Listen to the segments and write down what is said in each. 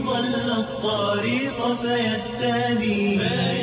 ضل الطريق فيهتدي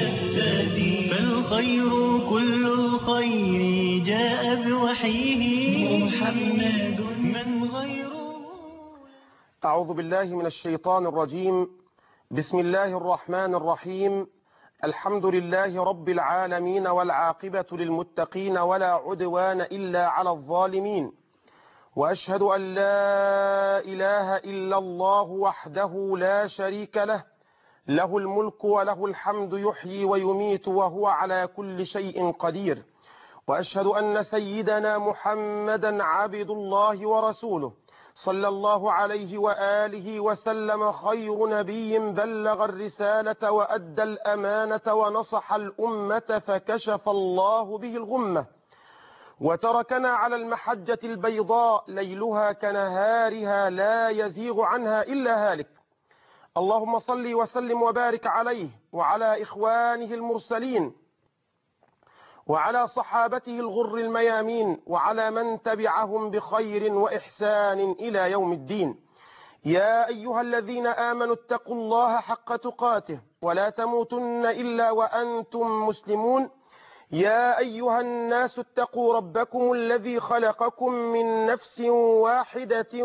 فالخير كل الخير جاء بوحيه محمد من غيره. أعوذ بالله من الشيطان الرجيم. بسم الله الرحمن الرحيم. الحمد لله رب العالمين والعاقبة للمتقين ولا عدوان إلا على الظالمين، وأشهد أن لا إله إلا الله وحده لا شريك له، له الملك وله الحمد يحيي ويميت وهو على كل شيء قدير. وأشهد أن سيدنا محمدا عبد الله ورسوله صلى الله عليه وآله وسلم، خير نبي بلغ الرسالة وأدى الأمانة ونصح الأمة فكشف الله به الغمة، وتركنا على المحجة البيضاء ليلها كنهارها لا يزيغ عنها إلا هالك. اللهم صل وسلم وبارك عليه وعلى إخوانه المرسلين وعلى صحابته الغر الميامين وعلى من تبعهم بخير وإحسان إلى يوم الدين. يا أيها الذين آمنوا اتقوا الله حق تقاته ولا تموتن إلا وأنتم مسلمون. يا أيها الناس اتقوا ربكم الذي خلقكم من نفس واحدة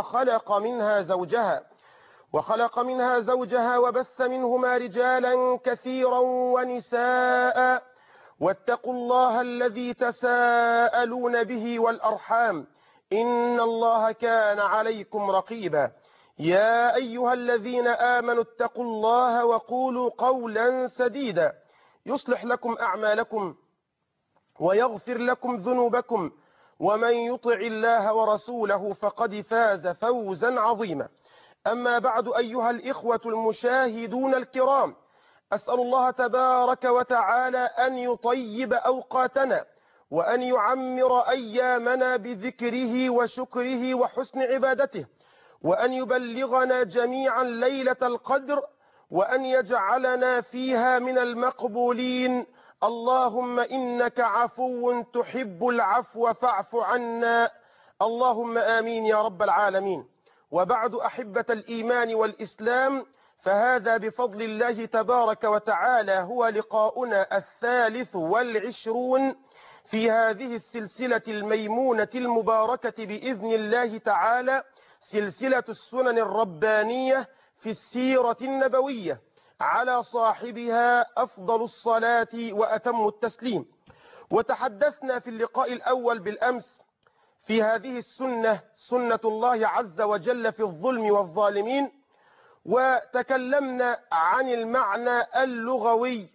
وخلق منها زوجها وبث منهما رجالا كثيرا ونساء، واتقوا الله الذي تساءلون به والأرحام إن الله كان عليكم رقيبا. يا أيها الذين آمنوا اتقوا الله وقولوا قولا سديدا يصلح لكم أعمالكم ويغفر لكم ذنوبكم، ومن يطع الله ورسوله فقد فاز فوزا عظيما. أما بعد، أيها الإخوة المشاهدون الكرام، أسأل الله تبارك وتعالى أن يطيب أوقاتنا وأن يعمر أيامنا بذكره وشكره وحسن عبادته، وأن يبلغنا جميعا ليلة القدر، وأن يجعلنا فيها من المقبولين. اللهم إنك عفو تحب العفو فاعف عنا، اللهم آمين يا رب العالمين. وبعد، أحبة الإيمان والإسلام، فهذا بفضل الله تبارك وتعالى هو لقاؤنا 23 في هذه السلسلة الميمونة المباركة بإذن الله تعالى، سلسلة السنن الربانية في السيرة النبوية، على صاحبها أفضل الصلاة وأتم التسليم. وتحدثنا في اللقاء الأول بالأمس في هذه السنة، سنة الله عز وجل في الظلم والظالمين، وتكلمنا عن المعنى اللغوي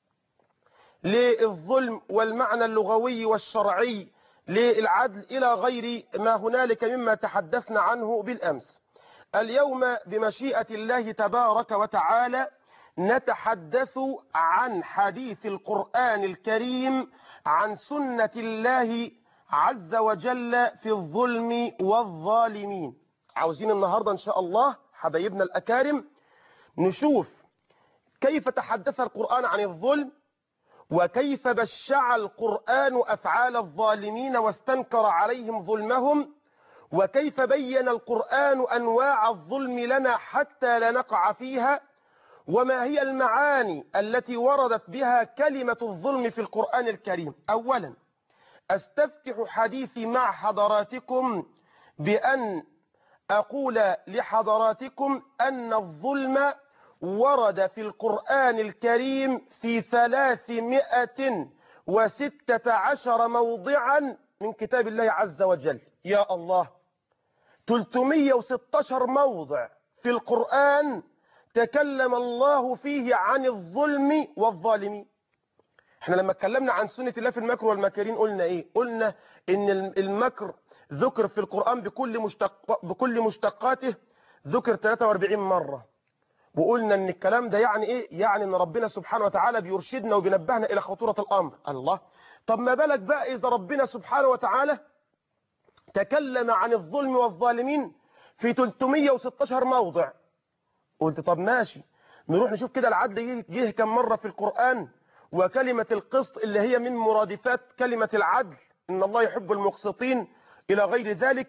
للظلم والمعنى اللغوي والشرعي للعدل إلى غير ما هنالك مما تحدثنا عنه بالأمس. اليوم بمشيئة الله تبارك وتعالى نتحدث عن حديث القرآن الكريم عن سنة الله عز وجل في الظلم والظالمين. عاوزين النهاردة إن شاء الله حبايبنا الأكارم نشوف كيف تحدث القرآن عن الظلم، وكيف بشع القرآن أفعال الظالمين واستنكر عليهم ظلمهم، وكيف بين القرآن أنواع الظلم لنا حتى لا نقع فيها، وما هي المعاني التي وردت بها كلمة الظلم في القرآن الكريم. أولا، أستفتح حديثي مع حضراتكم بأن أقول لحضراتكم أن الظلم ورد في القرآن الكريم في 316 موضعا من كتاب الله عز وجل. يا الله، 316 موضع في القرآن تكلم الله فيه عن الظلم والظالمين. احنا لما اتكلمنا عن سنة الله في المكر والماكرين قلنا ايه؟ قلنا ان المكر ذكر في القرآن بكل مشتقاته، ذكر 43 مرة، وقلنا ان الكلام ده يعني ايه؟ يعني ان ربنا سبحانه وتعالى بيرشدنا وبينبهنا الى خطورة الامر. الله، طب ما بالك بقى اذا ربنا سبحانه وتعالى تكلم عن الظلم والظالمين في 316 موضع؟ قلت طب ماشي، نروح نشوف كده العدل جه كم مرة في القرآن، وكلمة القسط اللي هي من مرادفات كلمة العدل، إن الله يحب المقسطين إلى غير ذلك،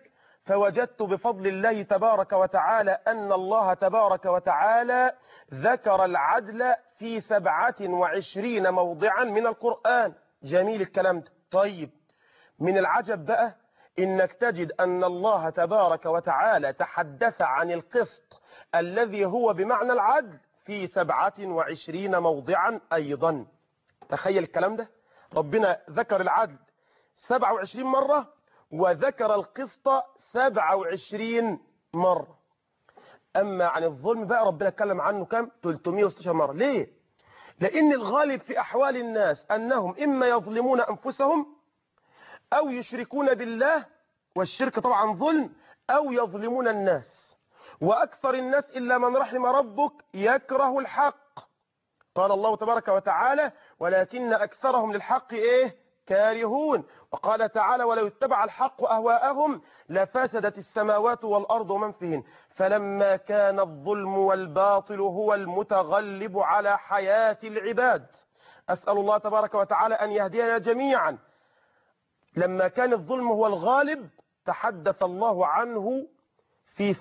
فوجدت بفضل الله تبارك وتعالى أن الله تبارك وتعالى ذكر العدل في 27 موضعا من القرآن. جميل الكلام ده. طيب، من العجب بقى إنك تجد أن الله تبارك وتعالى تحدث عن القسط الذي هو بمعنى العدل في 27 موضعا أيضا. تخيل الكلام ده، ربنا ذكر العدل 27 مرة وذكر القسط 27 مرة. أما عن الظلم بقى ربنا اتكلم عنه كم؟ 316 مرة. ليه؟ لأن الغالب في أحوال الناس أنهم إما يظلمون أنفسهم أو يشركون بالله، والشرك طبعا ظلم، أو يظلمون الناس. وأكثر الناس إلا من رحم ربك يكره الحق. قال الله تبارك وتعالى: ولكن أكثرهم للحق كارهون. وقال تعالى: ولو اتبع الحق أهواءهم لفسدت السماوات والأرض ومن فيهن. فلما كان الظلم والباطل هو المتغلب على حياة العباد، أسأل الله تبارك وتعالى أن يهدينا جميعا. لما كان الظلم هو الغالب تحدث الله عنه في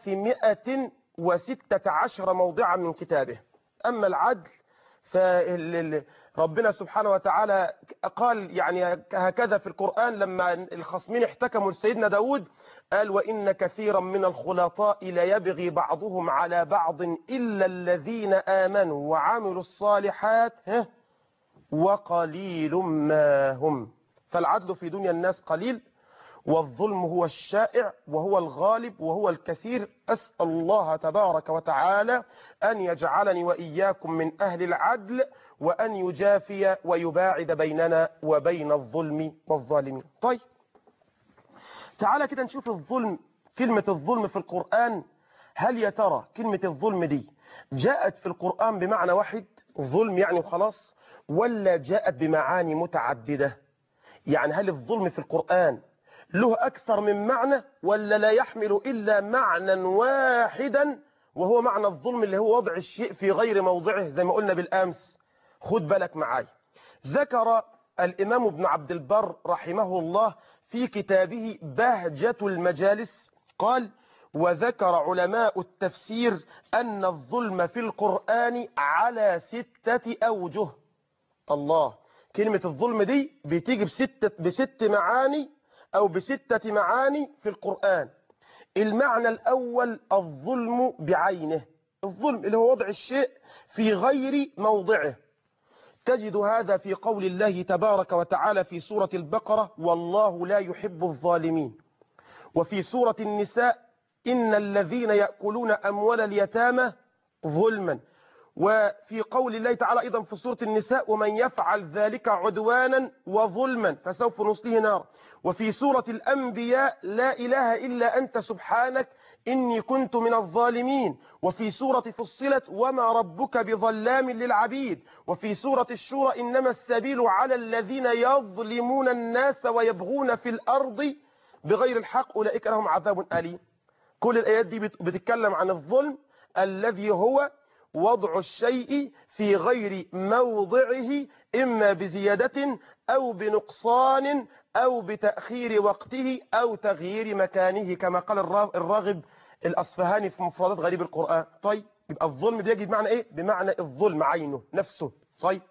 316 موضعا من كتابه. أما العدل فربنا سبحانه وتعالى قال يعني هكذا في القرآن لما الخصمين احتكموا لسيدنا داود، قال: وإن كثيرا من الخلطاء ليبغي بعضهم على بعض إلا الذين آمنوا وعملوا الصالحات وقليل ما هم. فالعدل في دنيا الناس قليل، والظلم هو الشائع وهو الغالب وهو الكثير. أسأل الله تبارك وتعالى أن يجعلني وإياكم من أهل العدل، وأن يجافي ويباعد بيننا وبين الظلم والظالمين. طيب، تعالى كده نشوف الظلم. كلمة الظلم في القرآن، هل يا ترى كلمة الظلم دي جاءت في القرآن بمعنى واحد، ظلم يعني وخلاص، ولا جاءت بمعاني متعددة؟ يعني هل الظلم في القرآن له أكثر من معنى، ولا لا يحمل إلا معنى واحدا، وهو معنى الظلم اللي هو وضع الشيء في غير موضعه زي ما قلنا بالأمس؟ خد بالك معاي. ذكر الإمام ابن عبد البر رحمه الله في كتابه بهجة المجالس، قال: وذكر علماء التفسير أن الظلم في القرآن على 6 أوجه. الله، كلمة الظلم دي بتيجي بست معاني أو ب6 معاني في القرآن. المعنى الأول الظلم بعينه، الظلم اللي هو وضع الشيء في غير موضعه. تجد هذا في قول الله تبارك وتعالى في سورة البقرة: والله لا يحب الظالمين. وفي سورة النساء: إن الذين يأكلون أموال اليتامى ظلما. وفي قول الله تعالى أيضا في سورة النساء: ومن يفعل ذلك عدوانا وظلما فسوف نصليه نار. وفي سورة الأنبياء: لا إله إلا أنت سبحانك إني كنت من الظالمين. وفي سورة فصلت: وما ربك بظلام للعبيد. وفي سورة الشورى: إنما السبيل على الذين يظلمون الناس ويبغون في الأرض بغير الحق أولئك لهم عذاب أليم. كل الآيات دي بتتكلم عن الظلم الذي هو وضع الشيء في غير موضعه، إما بزيادة أو بنقصان أو بتأخير وقته أو تغيير مكانه، كما قال الراغب الأصفهاني في مفردات غريب القرآن. طيب، يبقى الظلم بيجي بمعنى إيه؟ بمعنى الظلم عينه نفسه. طيب،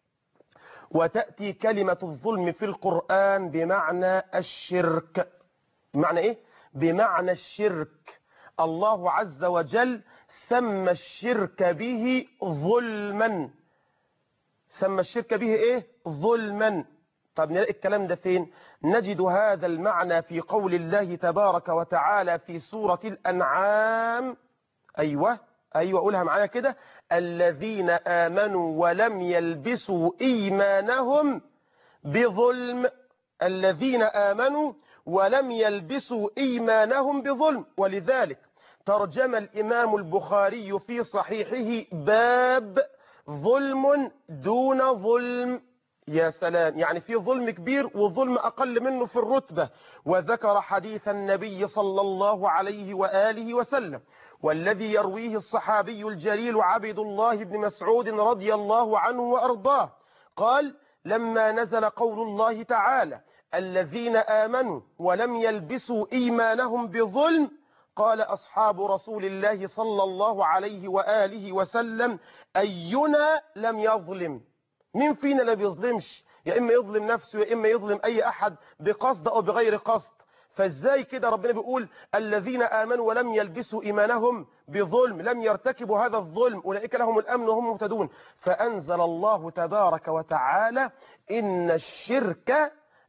وتأتي كلمة الظلم في القرآن بمعنى الشرك. بمعنى إيه؟ بمعنى الشرك. الله عز وجل سمى الشرك به ظلما. سمى الشرك به إيه؟ ظلما. طب نلاقي الكلام ده فين؟ نجد هذا المعنى في قول الله تبارك وتعالى في سورة الأنعام. أيوة قولها معايا كده: الذين آمنوا ولم يلبسوا إيمانهم بظلم. الذين آمنوا ولم يلبسوا إيمانهم بظلم. ولذلك ترجم الإمام البخاري في صحيحه باب ظلم دون ظلم. يا سلام، يعني في ظلم كبير وظلم أقل منه في الرتبة. وذكر حديث النبي صلى الله عليه وآله وسلم، والذي يرويه الصحابي الجليل عبد الله بن مسعود رضي الله عنه وأرضاه، قال: لما نزل قول الله تعالى: الذين آمنوا ولم يلبسوا إيمانهم بظلم قال أصحاب رسول الله صلى الله عليه وآله وسلم أينا لم يظلم؟ مين فينا لا بيظلمش؟ يا إما يظلم نفسه يا إما يظلم أي أحد بقصد أو بغير قصد. فازاي كده ربنا بيقول الذين آمنوا ولم يلبسوا إيمانهم بظلم، لم يرتكبوا هذا الظلم، أولئك لهم الأمن وهم مهتدون. فأنزل الله تبارك وتعالى إن الشرك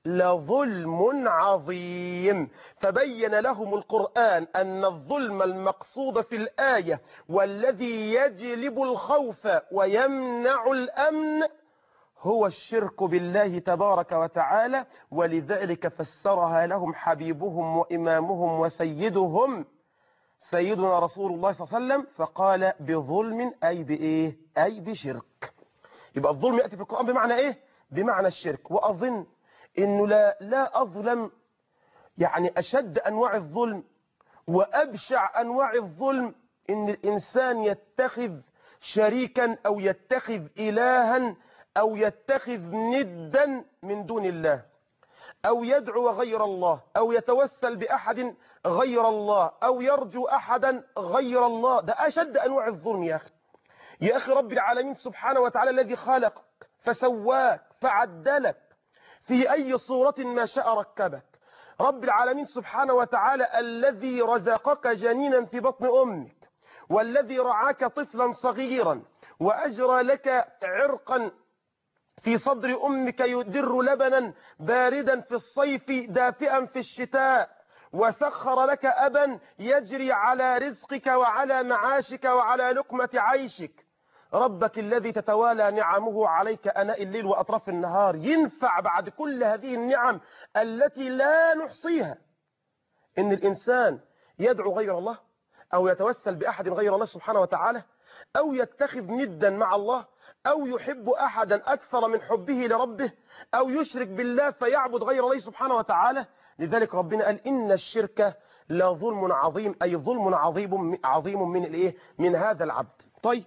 لظلم عظيم، فبين لهم القرآن أن الظلم المقصود في الآية والذي يجلب الخوف ويمنع الأمن هو الشرك بالله تبارك وتعالى، ولذلك فسرها لهم حبيبهم وإمامهم وسيدهم سيدنا رسول الله صلى الله عليه وسلم فقال بظلم أي بإيه؟ أي بشرك. يبقى الظلم يأتي في القرآن بمعنى إيه؟ بمعنى الشرك. وأظن إنه لا أظلم، يعني أشد أنواع الظلم وأبشع أنواع الظلم إن الإنسان يتخذ شريكا أو يتخذ إلها أو يتخذ ندا من دون الله، أو يدعو غير الله، أو يتوسل بأحد غير الله، أو يرجو أحدا غير الله. ده أشد أنواع الظلم يا أخي. يا أخي رب العالمين سبحانه وتعالى الذي خلقك فسواك فعدلك في أي صورة ما شاء ركبك. رب العالمين سبحانه وتعالى الذي رزقك جنينا في بطن أمك، والذي رعاك طفلا صغيرا، وأجرى لك عرقا في صدر أمك يدر لبنا باردا في الصيف دافئا في الشتاء، وسخر لك أبا يجري على رزقك وعلى معاشك وعلى لقمة عيشك. ربك الذي تتوالى نعمه عليك أناء الليل وأطراف النهار ينفع بعد كل هذه النعم التي لا نحصيها إن الإنسان يدعو غير الله أو يتوسل بأحد غير الله سبحانه وتعالى، أو يتخذ ندا مع الله، أو يحب أحدا أكثر من حبه لربه، أو يشرك بالله فيعبد غير الله سبحانه وتعالى؟ لذلك ربنا قال إن الشرك لظلم عظيم، أي ظلم عظيم من الإيه؟ من هذا العبد. طيب،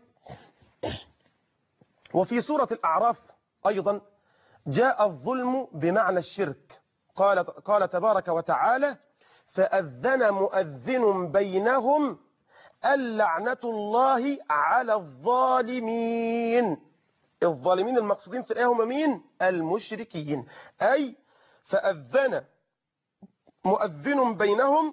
وفي سورة الأعراف أيضا جاء الظلم بمعنى الشرك. قال تبارك وتعالى فأذن مؤذن بينهم اللعنة الله على الظالمين. الظالمين المقصودين في الآية هم مين؟ المشركين. أي فأذن مؤذن بينهم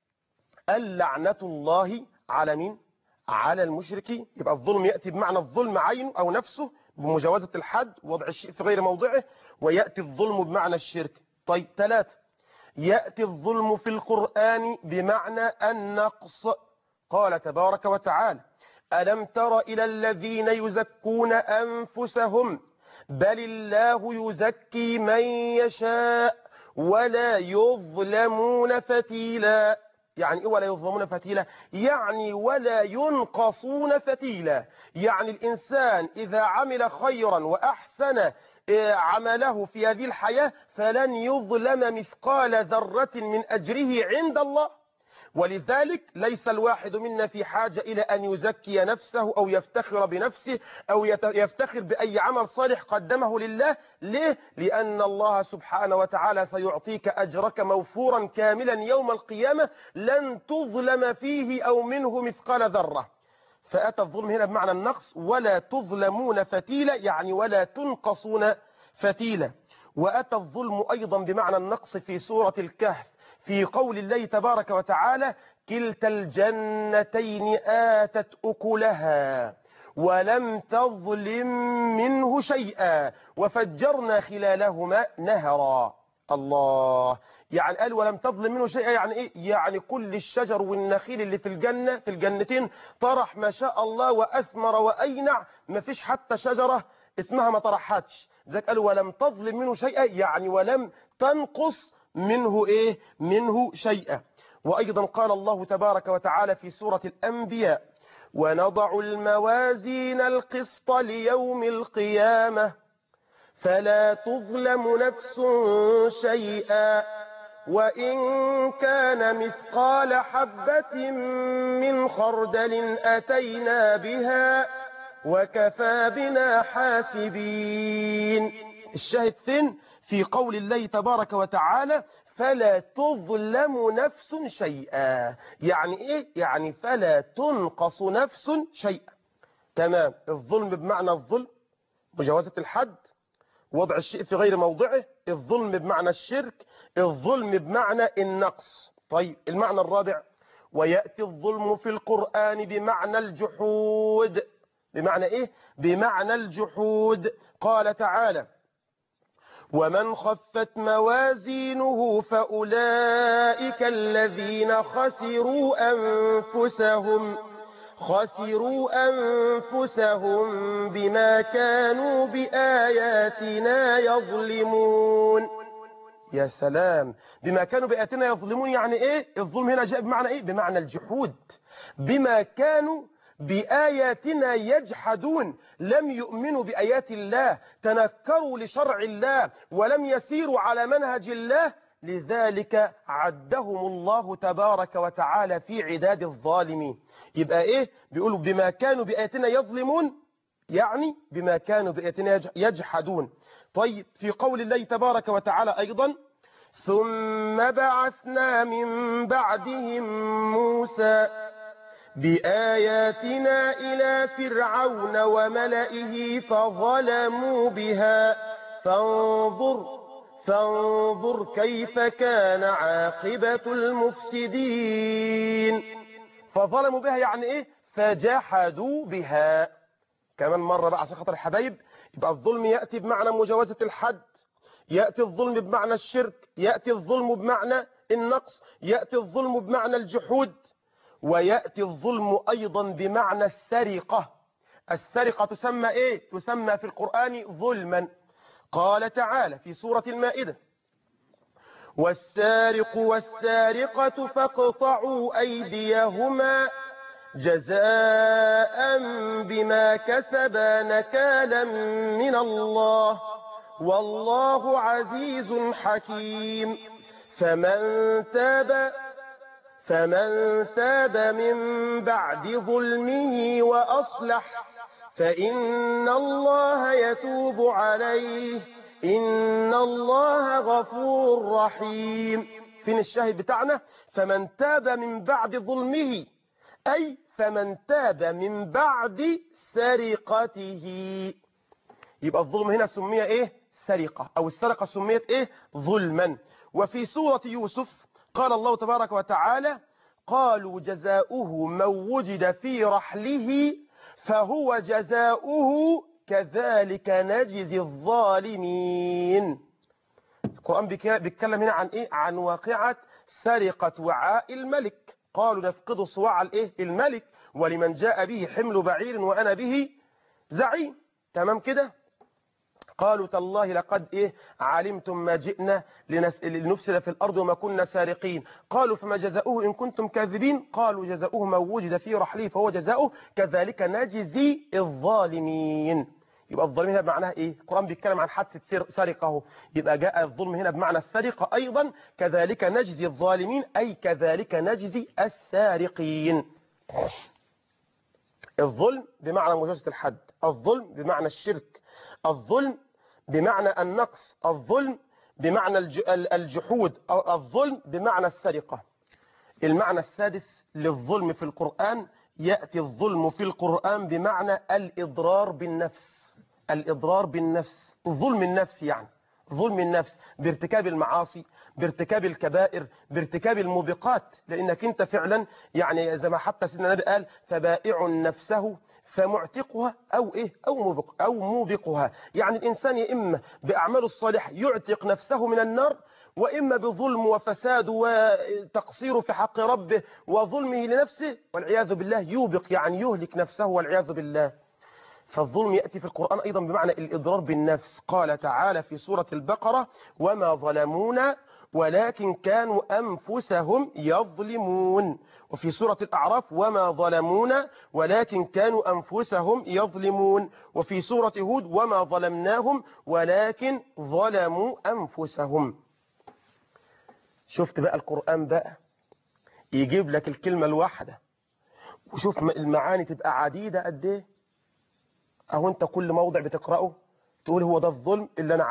اللعنة الله على مين؟ على المشركين. يبقى الظلم يأتي بمعنى الظلم عينه أو نفسه بمجاوزة الحد ووضع الشيء في غير موضعه، ويأتي الظلم بمعنى الشرك. طيب، 3، يأتي الظلم في القرآن بمعنى النقص. قال تبارك وتعالى ألم تر إلى الذين يزكون أنفسهم بل الله يزكي من يشاء ولا يظلمون فتيلا. يعني إيه ولا يظلمون فتيلا؟ يعني ولا ينقصون فتيلا. يعني الإنسان إذا عمل خيرا وأحسن عمله في هذه الحياة فلن يظلم مثقال ذرة من أجره عند الله. ولذلك ليس الواحد منا في حاجة إلى أن يزكي نفسه أو يفتخر بنفسه أو يفتخر بأي عمل صالح قدمه لله. ليه؟ لأن الله سبحانه وتعالى سيعطيك أجرك موفورا كاملا يوم القيامة لن تظلم فيه أو منه مثقال ذرة. فأتى الظلم هنا بمعنى النقص، ولا تظلمون فتيلا يعني ولا تنقصون فتيلا. وأتى الظلم أيضا بمعنى النقص في سورة الكهف في قول الله تبارك وتعالى كلتا الجنتين آتت أكلها ولم تظلم منه شيئا وفجرنا خلالهما نهرا. الله، يعني قال ولم تظلم منه شيئا، يعني ايه؟ يعني كل الشجر والنخيل اللي في الجنة في الجنتين طرح ما شاء الله وأثمر وأينع، ما فيش حتى شجرة اسمها ما طرحتش. ذلك قال ولم تظلم منه شيئا يعني ولم تنقص منه ايه؟ منه شيئا. وايضا قال الله تبارك وتعالى في سورة الانبياء ونضع الموازين القسط ليوم القيامة فلا تظلم نفس شيئا وإن كان مثقال حبة من خردل أتينا بها وكفى بنا حاسبين. الشاهد فين؟ في قول الله تبارك وتعالى فلا تظلم نفس شيئا. يعني إيه؟ يعني فلا تنقص نفس شيئا. تمام. الظلم بمعنى الظلم، مجاوزة الحد، وضع الشيء في غير موضعه. الظلم بمعنى الشرك، الظلم بمعنى النقص. طيب المعنى الرابع، ويأتي الظلم في القرآن بمعنى الجحود. بمعنى إيه؟ بمعنى الجحود. قال تعالى ومن خفت موازينه فأولئك الذين خسروا أنفسهم بما كانوا بآياتنا يظلمون. يا سلام، بما كانوا بآياتنا يظلمون. يعني إيه؟ الظلم هنا جاء بمعنى إيه؟ بمعنى الجحود. بما كانوا بآياتنا يجحدون، لم يؤمنوا بآيات الله، تنكروا لشرع الله ولم يسيروا على منهج الله، لذلك عدهم الله تبارك وتعالى في عداد الظالمين. يبقى إيه؟ بيقولوا بما كانوا بآياتنا يظلمون، يعني بما كانوا بآياتنا يجحدون. طيب في قول الله تبارك وتعالى أيضا ثم بعثنا من بعدهم موسى بآياتنا إلى فرعون وملئه فظلموا بها فانظر كيف كان عاقبة المفسدين. فظلموا بها يعني إيه؟ فجحدوا بها. كمان مرة بقى عشان خاطر الحبايب، يبقى الظلم يأتي بمعنى مجاوزة الحد، يأتي الظلم بمعنى الشرك، يأتي الظلم بمعنى النقص، يأتي الظلم بمعنى الجحود، ويأتي الظلم أيضا بمعنى السرقة. السرقة تسمى إيه؟ تسمى في القرآن ظلما. قال تعالى في سورة المائدة والسارق والسارقة فاقطعوا أيديهما جزاء بما كسبا نكالا من الله والله عزيز حكيم. فمن تاب من بعد ظلمه وأصلح فإن الله يتوب عليه إن الله غفور رحيم. فين الشاهد بتاعنا؟ فمن تاب من بعد ظلمه، أي فمن تاب من بعد سرقته. يبقى الظلم هنا سمي إيه؟ سرقة، أو السرقة سميت إيه؟ ظلما. وفي سورة يوسف قال الله تبارك وتعالى قالوا جزاؤه من وجد في رحله فهو جزاؤه كذلك نجزي الظالمين. القرآن بيتكلم هنا عن إيه؟ عن واقعة سرقة وعاء الملك. قالوا نفقد صواع الإيه؟ الملك ولمن جاء به حمل بعير وأنا به زعيم. تمام كده؟ قالوا تالله لقد إيه علمتم ما جئنا لنفسد في الأرض وما كنا سارقين. قالوا فما جزاؤه إن كنتم كاذبين. قالوا جزاؤه من وجد في رحله فهو جزاؤه كذلك نجزي الظالمين. يبقى الظالمين هنا بمعناها إيه؟ القرآن بيتكلم عن حادثة سرقة. يبقى جاء الظلم هنا بمعنى السرقة أيضا، كذلك نجزي الظالمين أي كذلك نجزي السارقين. الظلم بمعنى مجاوزة الحد، الظلم بمعنى الشرك، الظلم بمعنى النقص، الظلم بمعنى الجحود، الظلم بمعنى السرقة. المعنى السادس للظلم في القرآن، يأتي الظلم في القرآن بمعنى الإضرار بالنفس. الإضرار بالنفس، ظلم النفس، يعني ظلم النفس بارتكاب المعاصي، بارتكاب الكبائر، بارتكاب الموبقات. لأنك أنت فعلا يعني زي ما حتى سيدنا النبي قال فبائع نفسه فمعتقها أو إيه أو موبقها. يعني الإنسان يا إما بأعماله الصالحة يعتق نفسه من النار، وإما بظلم وفساد وتقصير في حق ربه وظلمه لنفسه والعياذ بالله يوبق، يعني يهلك نفسه والعياذ بالله. فالظلم يأتي في القرآن أيضا بمعنى الإضرار بالنفس. قال تعالى في سورة البقرة وما ظلمونا ولكن كانوا أنفسهم يظلمون. وفي سورة الأعراف وما ظلمونا ولكن كانوا أنفسهم يظلمون. وفي سورة هود وما ظلمناهم ولكن ظلموا أنفسهم. شفت بقى القرآن بقى يجيب لك الكلمة الواحدة وشوف المعاني تبقى عديدة قد ايه. اهو انت كل موضع بتقرأه تقول هو ده الظلم اللي انا عارفه،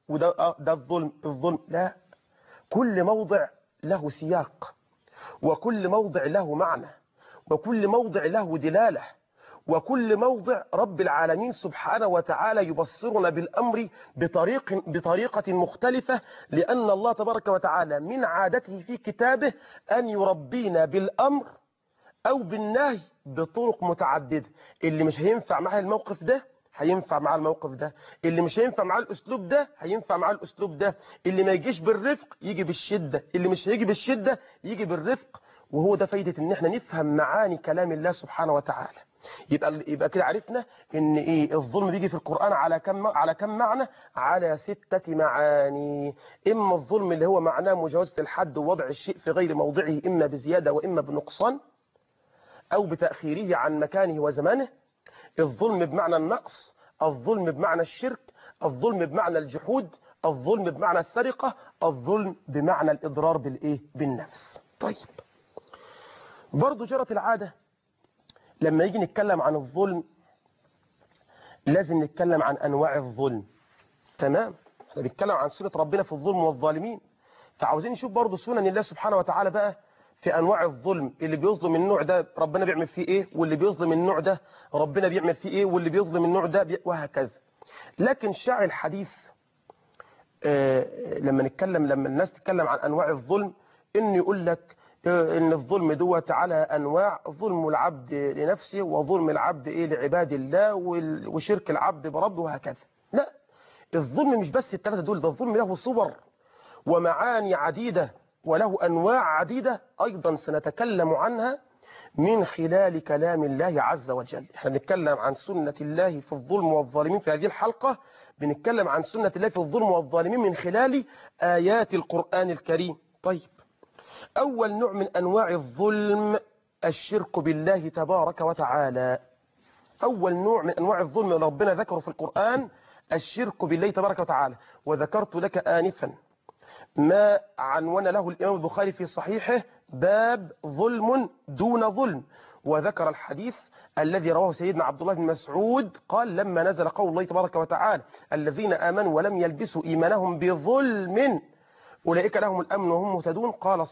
وده ده الظلم لا، كل موضع له سياق، وكل موضع له معنى، وكل موضع له دلالة، وكل موضع رب العالمين سبحانه وتعالى يبصرنا بالأمر بطريقة مختلفة، لأن الله تبارك وتعالى من عادته في كتابه أن يربينا بالأمر أو بالنهي بطرق متعددة. اللي مش هينفع معاه الموقف ده هينفع معاه الموقف ده، اللي مش هينفع معاه الأسلوب ده هينفع معاه الأسلوب ده، اللي ما يجيش بالرفق يجي بالشدة، اللي مش هيجي بالشدة يجي بالرفق. وهو ده فايدة ان احنا نفهم معاني كلام الله سبحانه وتعالى. يبقى كده عرفنا ان ايه الظلم بيجي في القرآن على كم معنى؟ على 6 معاني. اما الظلم اللي هو معناه مجاوزة الحد ووضع الشيء في غير موضعه، اما بزيادة واما بنقصان او بتأخيره عن مكانه وزمانه. الظلم بمعنى النقص، الظلم بمعنى الشرك، الظلم بمعنى الجحود، الظلم بمعنى السرقة، الظلم بمعنى الإضرار بالنفس. طيب، برضو جرت العادة لما يجي نتكلم عن الظلم لازم نتكلم عن أنواع الظلم. تمام، احنا بنتكلم عن سنة ربنا في الظلم والظالمين، فعاوزين نشوف برضو سنن الله سبحانه وتعالى بقى في أنواع الظلم. اللي بيظلم النوع ده ربنا بيعمل فيه إيه، واللي بيظلم النوع ده ربنا بيعمل فيه إيه، واللي بيظلم النوع ده وهكذا. لكن شاع الحديث لما الناس تتكلم عن أنواع الظلم إن يقول لك إن الظلم دوت على أنواع: ظلم العبد لنفسه، وظلم العبد لعباد الله، وشرك العبد بربه، وهكذا. لا، الظلم مش بس ال3 دول، ده الظلم له صور ومعاني عديدة وله أنواع عديدة أيضا سنتكلم عنها من خلال كلام الله عز وجل. احنا بنتكلم عن سنة الله في الظلم والظالمين في هذه الحلقة، بنتكلم عن سنة الله في الظلم والظالمين من خلال آيات القرآن الكريم. طيب، أول نوع من أنواع الظلم الشرك بالله تبارك وتعالى. أول نوع من أنواع الظلم اللي ربنا ذكره في القرآن الشرك بالله تبارك وتعالى. وذكرت لك آنفا ما عنون له الإمام البخاري في صحيحه: باب ظلم دون ظلم. وذكر الحديث الذي رواه سيدنا عبد الله بن مسعود قال: لما نزل قول الله تبارك وتعالى: الذين آمنوا ولم يلبسوا إيمانهم بظلم أولئك لهم الأمن وهم مهتدون.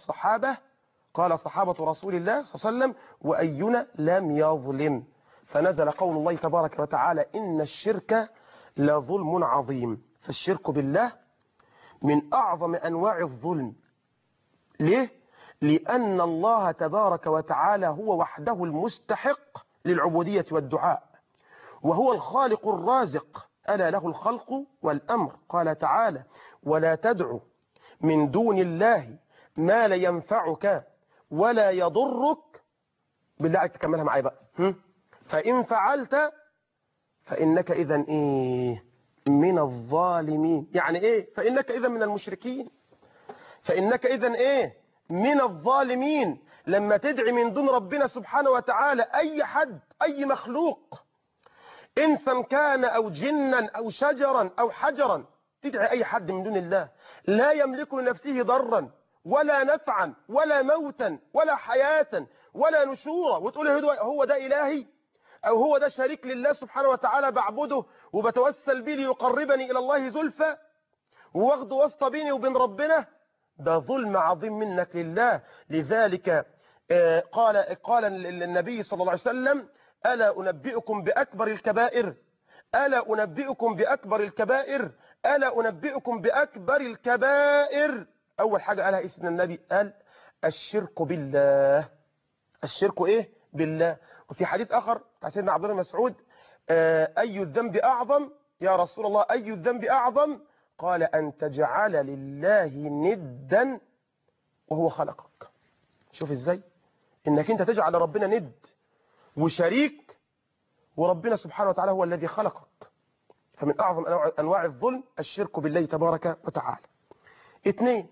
قال صحابة رسول الله صلى الله عليه وسلم: وأينا لم يظلم. فنزل قول الله تبارك وتعالى: إن الشرك لظلم عظيم. فالشرك بالله من أعظم أنواع الظلم. ليه؟ لأن الله تبارك وتعالى هو وحده المستحق للعبودية والدعاء، وهو الخالق الرازق، ألا له الخلق والأمر. قال تعالى: ولا تدع من دون الله ما لا ينفعك ولا يضرك. بالله عليك تكملها معايا بقى. فإن فعلت فإنك إذن من الظالمين. يعني إيه؟ فإنك إذن من المشركين، فإنك إذن من الظالمين. لما تدعي من دون ربنا سبحانه وتعالى أي حد، أي مخلوق، إنسا كان أو جنا أو شجرا أو حجرا، تدعي أي حد من دون الله لا يملك لنفسه ضرا ولا نفعا ولا موتا ولا حياة ولا نشورا، وتقول هو ده إلهي، أو هو ده شريك لله سبحانه وتعالى بعبده وبتوسل به ليقربني إلى الله زلفى، واخده واسطة بيني وبين ربنا. ده ظلم عظيم منك لله. لذلك قال النبي صلى الله عليه وسلم: ألا أنبئكم بأكبر الكبائر، ألا أنبئكم بأكبر الكبائر، ألا أنبئكم بأكبر الكبائر. أول حاجة قالها اسم النبي، قال: الشرك بالله. الشرك بالله. وفي حديث آخر بتاع سيدنا عبد الله بن مسعود: أي الذنب أعظم يا رسول الله، أي الذنب أعظم؟ قال: أن تجعل لله ندا وهو خلقك. شوف إزاي إنك أنت تجعل ربنا ند وشريك، وربنا سبحانه وتعالى هو الذي خلقك. فمن أعظم أنواع الظلم الشرك بالله تبارك وتعالى. 2،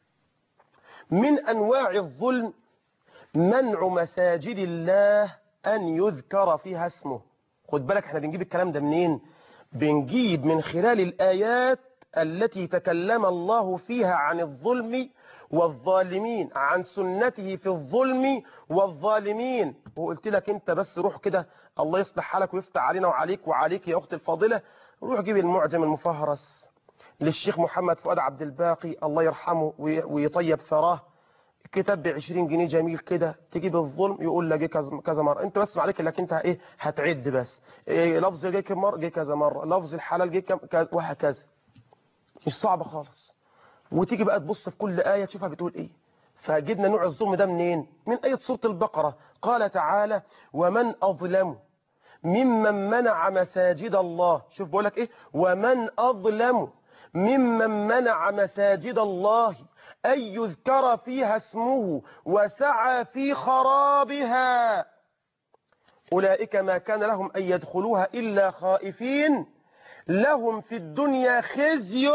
من أنواع الظلم منع مساجد الله أن يذكر فيها اسمه. خد بالك، احنا بنجيب الكلام ده منين؟ بنجيب من خلال الآيات التي تكلم الله فيها عن الظلم والظالمين، عن سنته في الظلم والظالمين. وقلت لك انت بس روح كده، الله يصلح حالك ويفتح علينا وعليك وعليك يا أختي الفاضلة، روح جيب المعجم المفهرس للشيخ محمد فؤاد عبد الباقي الله يرحمه ويطيب ثراه، كتاب ب20 جنيه جميل كده، تجيب الظلم يقول لك جه كذا مره، انت بس عليك انك انت ايه هتعد بس، إيه لفظ جه كم مره، جه كذا مره، لفظ الحلال جه كذا، وهكذا. مش صعبه خالص. وتيجي بقى تبص في كل ايه تشوفها بتقول ايه. فجبنا نوع الظلم ده منين؟ من ايه سوره البقره، قال تعالى: ومن اظلم ممن منع مساجد الله. شوف بقول لك ايه، ومن اظلم ممن منع مساجد الله أن يذكر فيها اسمه وسعى في خرابها أولئك ما كان لهم أن يدخلوها إلا خائفين لهم في الدنيا خزي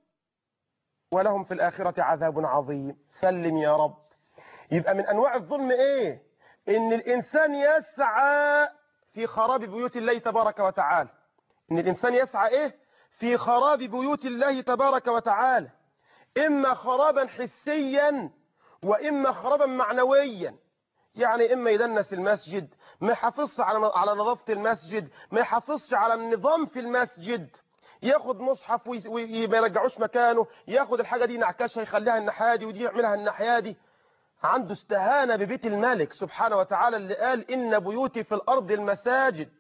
ولهم في الآخرة عذاب عظيم. سلم يا رب. يبقى من أنواع الظلم إيه؟ إن الإنسان يسعى في خراب بيوت الله تبارك وتعالى. إن الإنسان يسعى إيه؟ في خراب بيوت الله تبارك وتعالى، إما خرابا حسيا وإما خرابا معنويا. يعني إما يدنس المسجد، ما يحافظش على نظافة المسجد، ما يحافظش على النظام في المسجد، ياخد مصحف وما يرجعوش مكانه، ياخد الحاجة دي نعكشها يخليها الناحية دي ودي يعملها الناحية دي. عنده استهانة ببيت الملك سبحانه وتعالى اللي قال: إن بيوتي في الأرض المساجد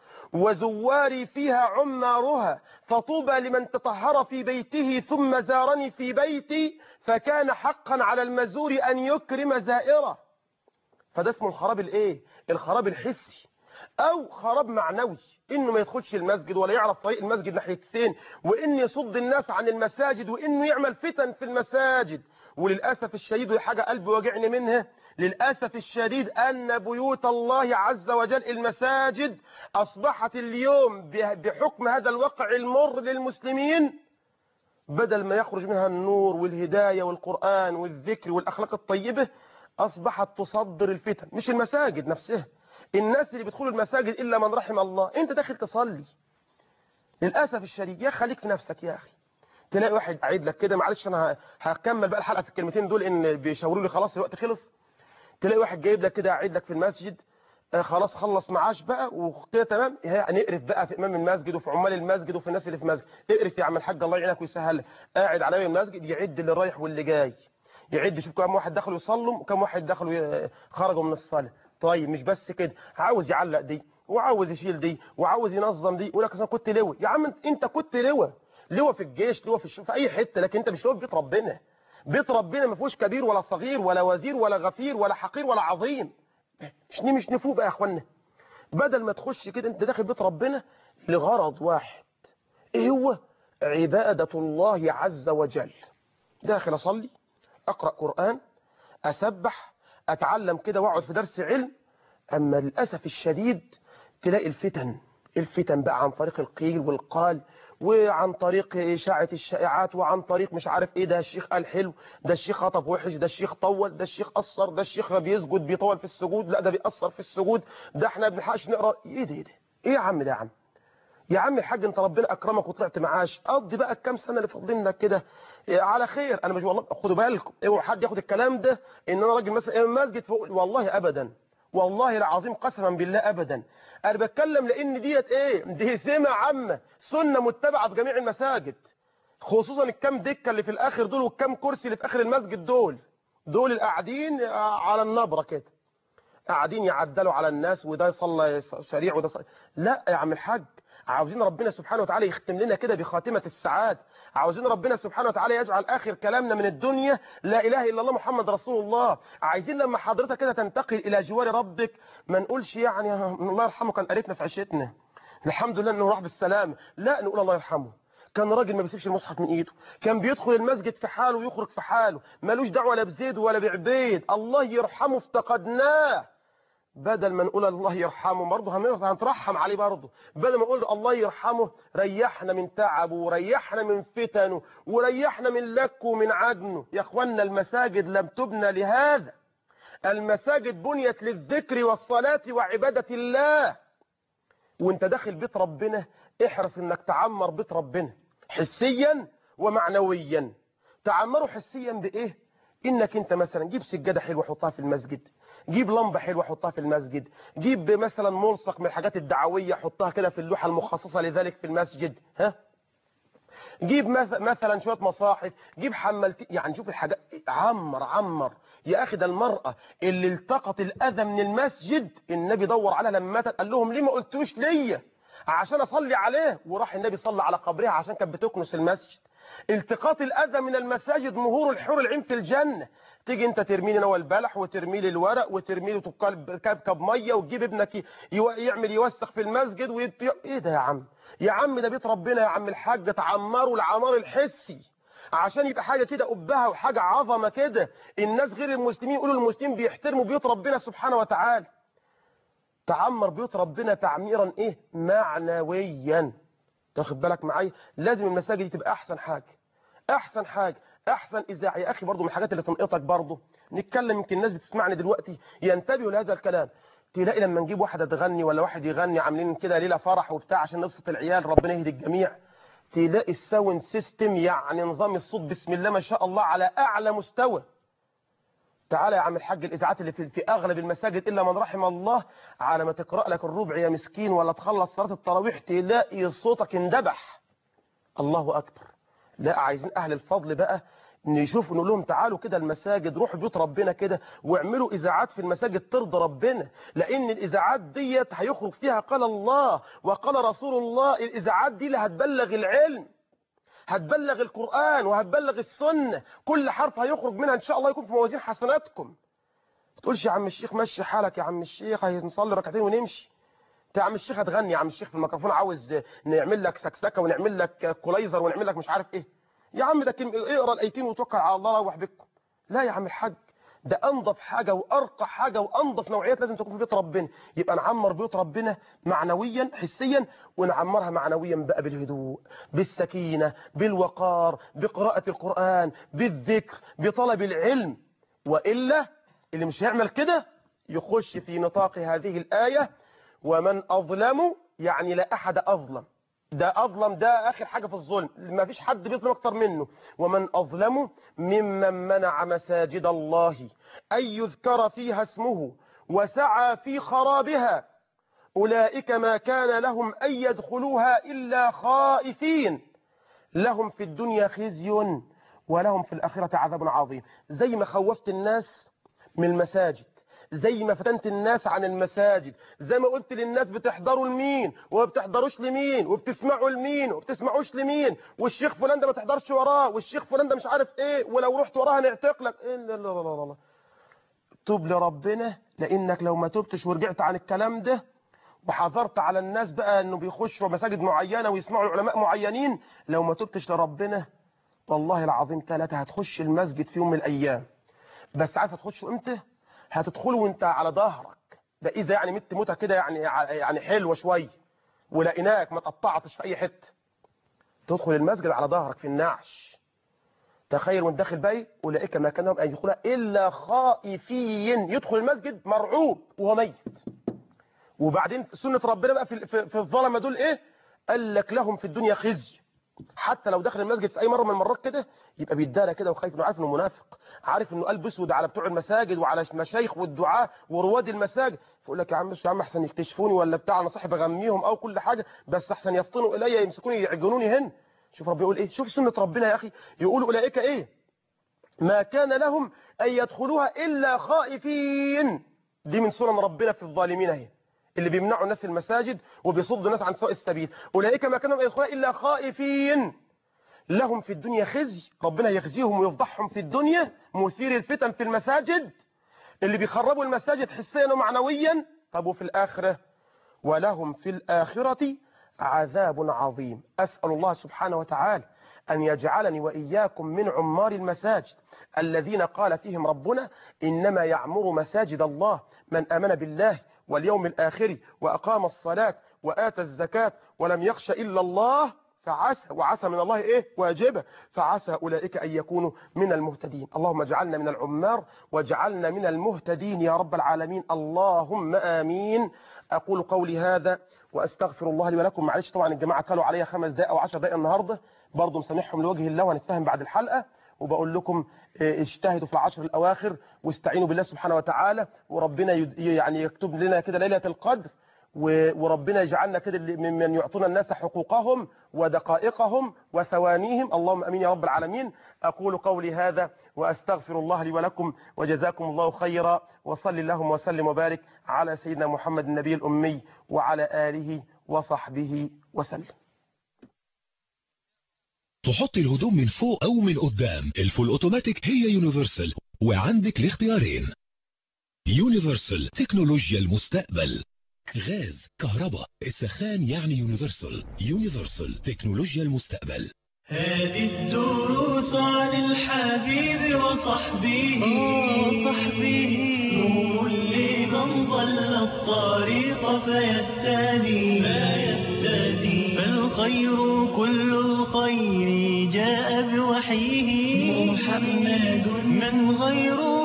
وزواري فيها عمارها فطوبى لمن تطهر في بيته ثم زارني في بيتي فكان حقا على المزور أن يكرم زائره. فده اسمه الخراب الايه؟ الخراب الحسي. او خراب معنوي، انه ما يدخلش المسجد ولا يعرف طريق المسجد ناحية فين، وان يصد الناس عن المساجد، وانه يعمل فتن في المساجد. وللأسف الشديد، ودي حاجة قلبي وجعني منها، للأسف الشديد أن بيوت الله عز وجل المساجد أصبحت اليوم بحكم هذا الواقع المر للمسلمين، بدل ما يخرج منها النور والهداية والقرآن والذكر والأخلاق الطيبة، أصبحت تصدر الفتن. مش المساجد نفسها، الناس اللي بيدخلوا المساجد إلا من رحم الله. أنت داخل تصلي، للأسف الشديد يا خليك في نفسك يا أخي. تلاقي واحد قاعد لك كده، معلش أنا هكمل بقى الحلقة في الكلمتين دول إن بيشاوروا لي خلاص الوقت خلص. تلاقي واحد جايب لك كده قاعد لك في المسجد، خلاص خلص معاش بقى وكده تمام، نقرف بقى في إمام المسجد وفي عمال المسجد وفي الناس اللي في المسجد. اقرف يا عم الحاج الله يعينك ويسهل لك. قاعد على باب المسجد يعد اللي رايح واللي جاي، يعد يشوف كم واحد دخلوا يصلوا وكم واحد دخلوا خرجوا من الصلاة. طيب مش بس كده، عاوز يعلق دي وعاوز يشيل دي وعاوز ينظم دي، يقول لك انا كنت لواء. يا عم انت كنت لواء في الجيش، لواء في اي حته، لكن انت مش لواء في بيت ربنا. بيت ربنا ما فيهوش كبير ولا صغير ولا وزير ولا غفير ولا حقير ولا عظيم. مش نفوق بقى يا اخوانا. بدل ما تخش كده انت داخل بيت ربنا لغرض واحد، ايه هو؟ عبادة الله عز وجل. داخل اصلي، اقرأ قرآن، اسبح، اتعلم كده واقعد في درس علم. اما للاسف الشديد تلاقي الفتن بقى عن طريق القيل والقال، وعن طريق إشاعة الشائعات، وعن طريق مش عارف ايه، ده الشيخ قال حلو، ده الشيخ خطب وحش، ده الشيخ طول، ده الشيخ قصر، ده الشيخ بيسجد بيطول في السجود، لا ده بيقصر في السجود، ده احنا ما بنلحقش نقرا. ايه ده ايه يا عم ده يا عم؟ يا عم الحاج انت ربنا اكرمك وطلعت معاش، قضي بقى الكام سنه اللي فاضلين لك كده على خير. انا مش والله خدوا بالكم اوعوا حد ياخد الكلام ده ان انا راجل مثلا المسجد فوق، والله ابدا، والله العظيم قسما بالله ابدا. انا بتكلم لان ديت ايه، دي سمه عامه، سنه متبعه في جميع المساجد، خصوصا الكام دكه اللي في الاخر دول والكام كرسي اللي في اخر المسجد دول القاعدين على النبره كده، قاعدين يعدلوا على الناس، وده يصلي سريع وده صلي. لا يا عم الحاج، عاوزين ربنا سبحانه وتعالى يختم لنا كده بخاتمة السعادة، عاوزين ربنا سبحانه وتعالى يجعل آخر كلامنا من الدنيا لا إله إلا الله محمد رسول الله. عايزين لما حضرتك كده تنتقل إلى جوار ربك ما نقولش يعني الله يرحمه كان قريتنا في عشتنا الحمد لله إنه راح بالسلام، لا نقول الله يرحمه كان راجل ما بيسيبش المصحف من ايده، كان بيدخل المسجد في حاله ويخرج في حاله، مالوش دعوه لا بزيد ولا بعبيد، الله يرحمه افتقدناه. بدل ما نقول الله يرحمه برضه هنترحم عليه برضه، بدل ما نقول الله يرحمه ريحنا من تعبه وريحنا من فتنه وريحنا من لكه ومن عجنه. يا اخوانا المساجد لم تبنى لهذا، المساجد بنيت للذكر والصلاة وعبادة الله. وانت داخل بيت ربنا احرص انك تعمر بيت ربنا حسيا ومعنويا. تعمره حسيا بايه؟ انك انت مثلا جيب سجادة حلوة حطها في المسجد، جيب لمبة حلوة حطها في المسجد، جيب مثلا ملصق من الحاجات الدعوية حطها كده في اللوحة المخصصة لذلك في المسجد. جيب مثلا شويه مصاحف، جيب حملتين، يعني شوف الحاجات. عمر يا اخي، ده المراه اللي التقط الاذى من المسجد النبي دور عليها لما ماتت، قال لهم ليه ما قلتوش ليا عشان اصلي عليه، وراح النبي صلى على قبرها عشان كانت بتكنس المسجد. التقاط الاذى من المساجد مهور الحور العين في الجنه. تيجي انت ترمي لي نوى البلح وترمي لي الورق وترمي له كبكب ميه وتجيب ابنك يعمل يوسخ في المسجد ايه ده يا عم؟ يا عم ده بيت ربنا يا عم الحاج، تعمروا العمار الحسي عشان يبقى حاجه كده قبها وحاجه عظمه كده، الناس غير المسلمين يقولوا المسلمين بيحترموا بيوت ربنا سبحانه وتعالى. تعمر بيوت ربنا تعميرا ايه؟ معنويا. تاخد بالك معايا؟ لازم المساجد دي تبقى احسن حاجه، احسن حاجه، احسن اذاعه. يا اخي برضو من الحاجات اللي تنقطك برضو نتكلم، يمكن الناس بتسمعني دلوقتي ينتبهوا لهذا الكلام. تلاقي لما نجيب واحده تغني ولا واحد يغني عاملين كده ليله فرح وبتاع عشان نبسط العيال، ربنا يهدي الجميع، تلاقي الساوند سيستم يعني نظام الصوت بسم الله ما شاء الله على اعلى مستوى. تعالى يا عم الحاج الاذاعات اللي في اغلب المساجد الا من رحم الله، على ما تقرا لك الربع يا مسكين ولا تخلص صلاه التراويح تلاقي صوتك اندبح. الله اكبر. لا، عايزين اهل الفضل بقى نشوف نقول لهم تعالوا كده المساجد، روحوا بيوت ربنا كده واعملوا اذاعات في المساجد ترضي ربنا، لان الاذاعات ديت هيخرج فيها قال الله وقال رسول الله. الاذاعات دي اللي هتبلغ العلم، هتبلغ القرآن وهتبلغ السنة، كل حرف هيخرج منها ان شاء الله يكون في موازين حسناتكم. ما تقولش يا عم الشيخ مشي حالك، يا عم الشيخ هنصلي ركعتين ونمشي. انت يا عم الشيخ هتغني، يا عم الشيخ في الميكروفون عاوز نعمل لك سكسكه ونعمل لك كولايزر ونعمل لك مش عارف ايه. يا عم ده اقرا الايتين وتوكل على الله روح بكم. لا يا عم الحاج، ده انظف حاجه وارقى حاجه وانظف نوعيات لازم تكون في بيت ربنا. يبقى نعمر بيوت ربنا معنويا حسيا، ونعمرها معنويا بقى بالهدوء بالسكينه بالوقار بقراءه القران بالذكر بطلب العلم. والا اللي مش هيعمل كده يخش في نطاق هذه الايه ومن أظلم، يعني لا أحد أظلم. ده أظلم، ده آخر حاجة في الظلم، ما فيش حد بيظلم أكتر منه. ومن أظلم ممن منع مساجد الله أن يذكر فيها اسمه وسعى في خرابها أولئك ما كان لهم أن يدخلوها إلا خائفين لهم في الدنيا خزي ولهم في الآخرة عذاب عظيم. زي ما خوفت الناس من المساجد، زي ما فتنت الناس عن المساجد، زي ما قلت للناس بتحضروا لمين وما بتحضروش لمين وبتسمعوا لمين وما بتسمعوش لمين، والشيخ فلان ده ما تحضرش وراه، والشيخ فلان ده مش عارف ايه، ولو رحت وراه هنعتق لك. لا لا لا لا لا، توب لربنا، لانك لو ما تبتش ورجعت عن الكلام ده وحذرت على الناس بقى انه بيخشوا مساجد معينه ويسمعوا العلماء معينين، لو ما تبتش لربنا والله العظيم ثلاثه هتخش المسجد في يوم من الايام. بس عارف هتخشوا امتى؟ هتدخلوا وانت على ظهرك، ده اذا يعني مت موته كده يعني حلوه شويه ولقيناك ما تقطعتش في اي حته، تدخل المسجد على ظهرك في النعش. تخيل وانت داخل بقى اولئك ما كان لهم ان يدخلها الا خائفين، يدخل المسجد مرعوب وهو ميت. وبعدين سنه ربنا بقى في الظلمه دول ايه؟ قال لك لهم في الدنيا خزي. حتى لو دخل المسجد في اي مره من المرات كده يبقى بيتدارى كده وخايف، انه عارف انه منافق، عارف انه قلب اسود على بتوع المساجد وعلى المشايخ والدعاة ورواد المساجد، فيقول لك يا عم يا عم احسن يكتشفوني ولا بتاع، انا صاحب اغميهم او كل حاجه، بس احسن يفطنوا الي يمسكوني يعجنوني هنا. شوف ربنا يقول ايه، شوف سنه ربنا يا اخي، يقول اولئك ايه؟ ما كان لهم ان يدخلوها الا خائفين. دي من سنن ربنا في الظالمين اهي، اللي بيمنعوا الناس المساجد وبيصدوا الناس عن سواء السبيل. اولئك ما كان لهم ان يدخلوها الا خائفين لهم في الدنيا خزي، ربنا يخزيهم ويفضحهم في الدنيا. مثير الفتن في المساجد اللي بيخربوا المساجد حسيا ومعنويا. طب وفي الآخرة؟ ولهم في الآخرة عذاب عظيم. أسأل الله سبحانه وتعالى أن يجعلني وإياكم من عمار المساجد الذين قال فيهم ربنا إنما يعمر مساجد الله من آمن بالله واليوم الآخر وأقام الصلاة وآتى الزكاة ولم يخش إلا الله فعسى، وعسى من الله ايه؟ واجبه، فعسى اولئك ان يكونوا من المهتدين. اللهم اجعلنا من العمار واجعلنا من المهتدين يا رب العالمين، اللهم امين. اقول قولي هذا واستغفر الله لي ولكم. معلش طبعا الجماعه كلوا عليا 5 دقائق او 10 دقائق النهارده، برضه مسامحهم لوجه الله وهنتفاهم بعد الحلقه. وبقول لكم اجتهدوا في العشر الاواخر واستعينوا بالله سبحانه وتعالى، وربنا يعني يكتب لنا كده ليله القدر وربنا يجعلنا كده ممن يعطون الناس حقوقهم ودقائقهم وثوانيهم، اللهم امين يا رب العالمين. اقول قولي هذا واستغفر الله لي ولكم، وجزاكم الله خيرا، وصلي اللهم وسلم وبارك على سيدنا محمد النبي الامي وعلى اله وصحبه وسلم. تحط الهدوم من فوق او من قدام، الفول اوتوماتيك هي يونيفرسال، وعندك الاختيارين. يونيفرسال تكنولوجيا المستقبل. غاز، كهرباء، السخان يعني يونيفرسال. يونيفرسال تكنولوجيا المستقبل. هذه الدروس عن الحبيب وصحبه نور لمن ضل الطريق فيهتدي فالخير كل الخير جاء بوحيه محمد من غيره